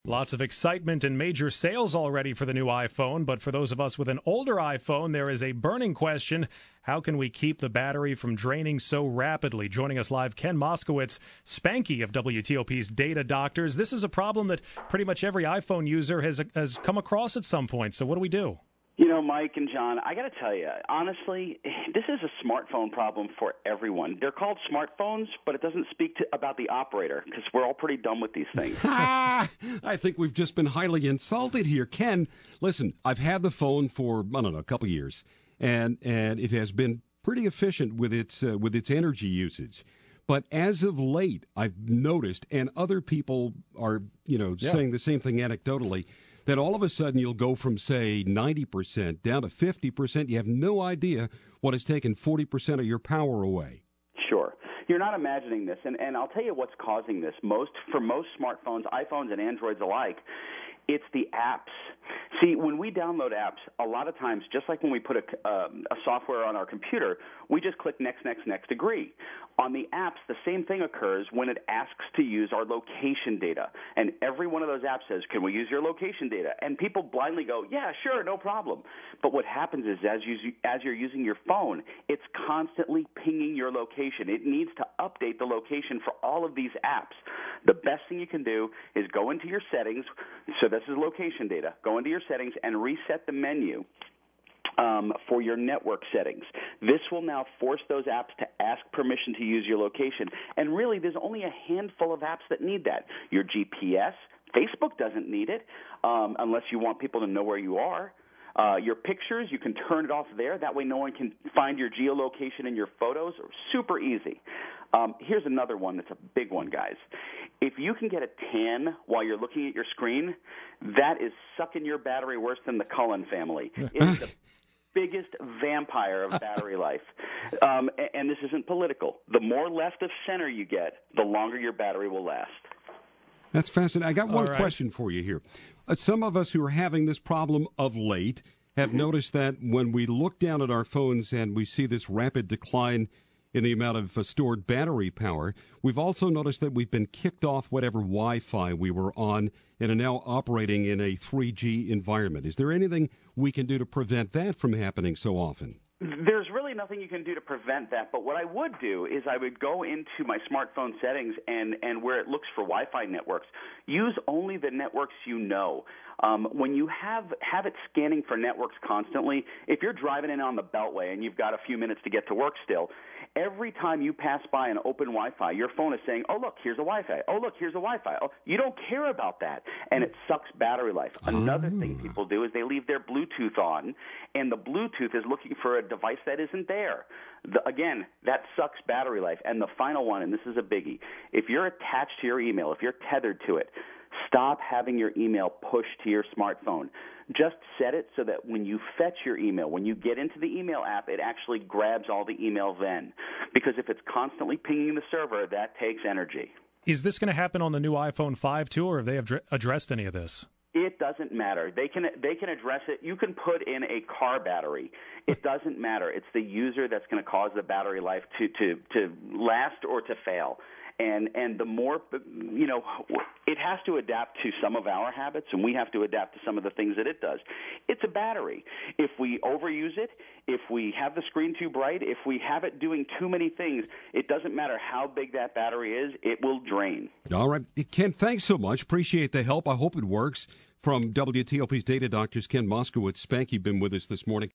Lots of excitement and major sales already for the new iPhone, but for those of us with an older iPhone, there is a burning question. How can we keep the battery from draining so rapidly? Joining us live, Ken Moskowitz, Spanky of WTOP's Data Doctors. This is a problem that pretty much every iPhone user has come across at some point, so what do we do? You know, Mike and John, I got to tell you, honestly, this is a smartphone problem for everyone. They're called smartphones, but it doesn't speak about the operator because we're all pretty dumb with these things. I think we've just been highly insulted here. Ken, listen, I've had the phone for, I don't know, a couple years, and it has been pretty efficient with its energy usage. But as of late, I've noticed, and other people are, saying the same thing anecdotally, that all of a sudden you'll go from, say, 90% down to 50%. You have no idea what has taken 40% of your power away. Sure. You're not imagining this, and I'll tell you what's causing this. For most smartphones, iPhones and Androids alike, it's the apps. See, when we download apps, a lot of times, just like when we put a software on our computer, we just click next, next, next, agree. On the apps, the same thing occurs when it asks to use our location data. And every one of those apps says, can we use your location data? And people blindly go, yeah, sure, no problem. But what happens is as you're using your phone, it's constantly pinging your location. It needs to update the location for all of these apps. The best thing you can do is go into your settings. So this is location data. Go into your settings and reset the menu for your network settings. This will now force those apps to ask permission to use your location. And really, there's only a handful of apps that need that. Your GPS, Facebook doesn't need it unless you want people to know where you are. Your pictures, you can turn it off there. That way no one can find your geolocation in your photos. Super easy. Here's another one that's a big one, guys. If you can get a tan while you're looking at your screen, that is sucking your battery worse than the Cullen family. It is the biggest vampire of battery life. And this isn't political. The more left of center you get, the longer your battery will last. That's fascinating. I got one question for you here. Some of us who are having this problem of late have noticed that when we look down at our phones and we see this rapid decline in the amount of stored battery power, we've also noticed that we've been kicked off whatever Wi-Fi we were on and are now operating in a 3G environment. Is there anything we can do to prevent that from happening so often? There's really nothing you can do to prevent that, but what I would do is I would go into my smartphone settings and where it looks for Wi-Fi networks, use only the networks you know. When you have it scanning for networks constantly, if you're driving in on the Beltway and you've got a few minutes to get to work still, every time you pass by an open Wi-Fi, your phone is saying, oh, look, here's a Wi-Fi. Oh, look, here's a Wi-Fi. Oh, you don't care about that, and it sucks battery life. Another thing people do is they leave their Bluetooth on, and the Bluetooth is looking for a device that isn't there. Again, that sucks battery life. And the final one, and this is a biggie, if you're attached to your email, if you're tethered to it, stop having your email pushed to your smartphone. Just set it so that when you fetch your email, when you get into the email app, it actually grabs all the email then. Because if it's constantly pinging the server, that takes energy. Is this going to happen on the new iPhone 5 too, or have they addressed any of this? It doesn't matter. They can address it. You can put in a car battery. It doesn't matter. It's the user that's going to cause the battery life to last or to fail. And the more, it has to adapt to some of our habits, and we have to adapt to some of the things that it does. It's a battery. If we overuse it, if we have the screen too bright, if we have it doing too many things, it doesn't matter how big that battery is, it will drain. All right. Ken, thanks so much. Appreciate the help. I hope it works. From WTOP's Data Doctors, Ken Moskowitz, Spanky, been with us this morning.